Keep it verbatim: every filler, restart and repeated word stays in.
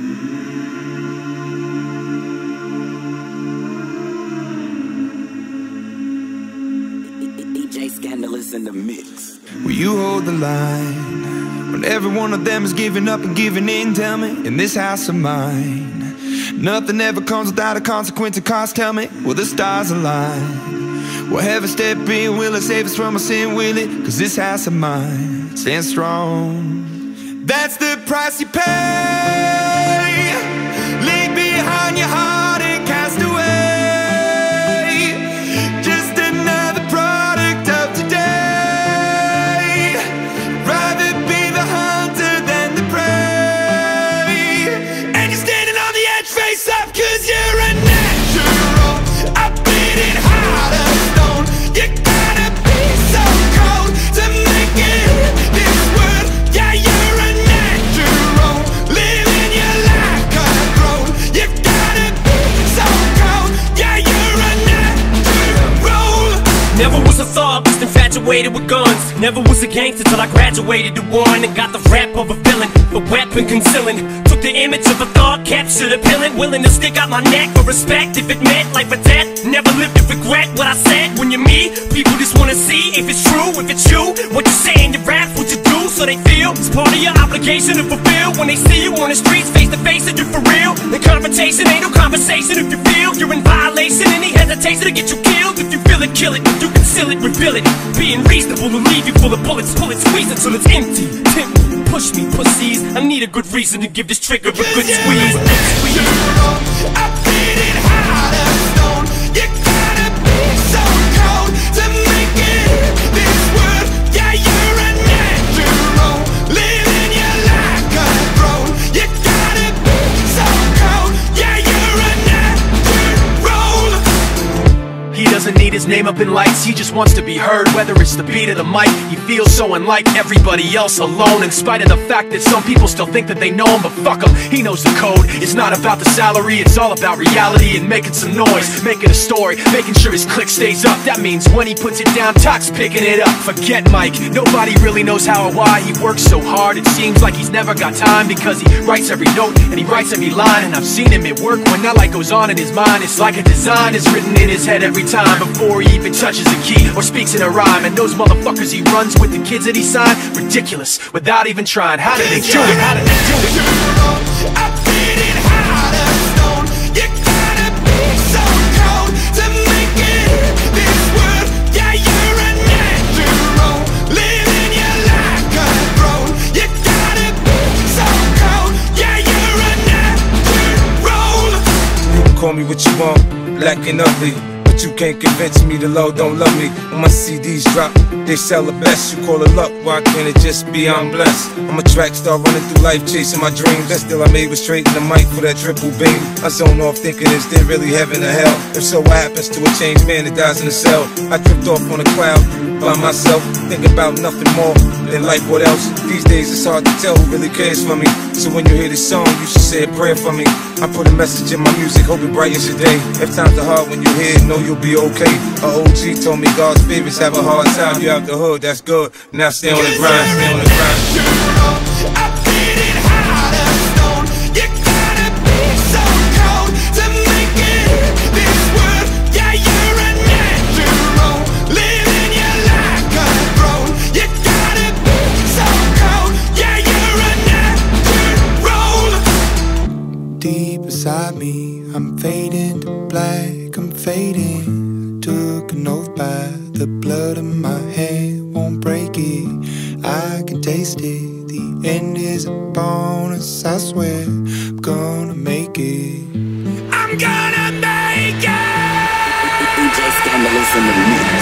D J Scandalous in the mix. Will you hold the line when every one of them is giving up and giving in? Tell me, in this house of mine, nothing ever comes without a consequence of cost. Tell me, will the stars align? Will heaven step in? Will it save us from our sin? Will it? Cause this house of mine stands strong. That's the price you pay. Leave behind your heart and cast away. Just another product of today. Rather be the hunter than the prey. And you're standing on the edge, face up, cause you're a natural. I bleeding heart of stone. You gotta be so cold to make it in this world. Yeah, you're a natural, living your life cutthroat. You gotta be so cold. Yeah, you're a natural. Never was a thug, just infatuated with guns. Never was a gangster till I graduated to one and got the rap of a villain, the weapon concealing. Took the image of a thug, captured a villain, willing to stick out my neck for respect if it meant life or death. Never lived to regret what I said. When you're me, people just wanna see if it's true, if it's you. What you say in your raps, what you do, so they feel it's part of your obligation to fulfill. When they see you on the streets, face to face, and you're for real. The confrontation ain't no conversation if you feel you're in violation. Any hesitation to get you killed. If you feel it, kill it. If you conceal it, reveal it. Being reasonable to leave you full of bullets. Pull it, squeeze it till it's empty. Tempt me, push me, pussies. I need a good reason to give this trigger a good squeeze. I'm bleeding heart of stone. You gotta be so cold to make it in this world. Yeah, you're a natural, living your life cutthroat. You gotta be so cold. Yeah, you're a natural. He doesn't need his name up in lights, he just wants to be heard. Whether it's the beat of the mic, he feels so unlike everybody else alone. In spite of the fact that some people still think that they know him, but fuck him, he knows the code. It's not about the salary, it's all about reality and making some noise, making a story, making sure his click stays up. That means when he puts it down, Toc's picking it up. Forget Mike, nobody really knows how or why he works so hard. It seems like he's never got time because he writes every note and he writes every line. And I've seen him at work when that light goes on in his mind. It's like a design is written in his head every time before he even touches a key or speaks in a rhyme. And those motherfuckers he runs with, the kids that he signed, ridiculous, without even trying. How did they do it? How did they do it? I'm bleeding heart of stone. You gotta be so cold to make it in this world. Yeah, you're a natural, living your life cutthroat. You gotta be so cold. Yeah, you're a natural. You can call me what you want, black and ugly, but you can't convince me the Lord don't love me. When my C Ds drop, they sell the best. You call it luck, why can't it just be I'm blessed? I'm a track star running through life chasing my dreams. That still I made was straight in the mic for that triple beam. I zone off thinking is there really heaven or hell? If so, what happens to a changed man that dies in a cell? I tripped off on a cloud by myself, thinking about nothing more than life, what else? These days it's hard to tell who really cares for me. So when you hear this song, you should say a prayer for me. I put a message in my music, hope it brightens your day. If times are hard when you hear it, know you'll be okay. A O G told me God's favorites have a hard time. You out the hood, that's good. Now stay on the grind, stay on the grind. I'm bleeding heart of stone. You gotta be so cold to make it in this world. Yeah, you're a natural, living your life cutthroat. You gotta be so cold. Yeah, you're a natural. Deep inside me, I'm fading to black, I'm fading. Took an oath by the blood in my head, won't break it. I can taste it. The end is a bonus, I swear. I'm gonna make it. I'm gonna make it. D J Scandalous in the mix.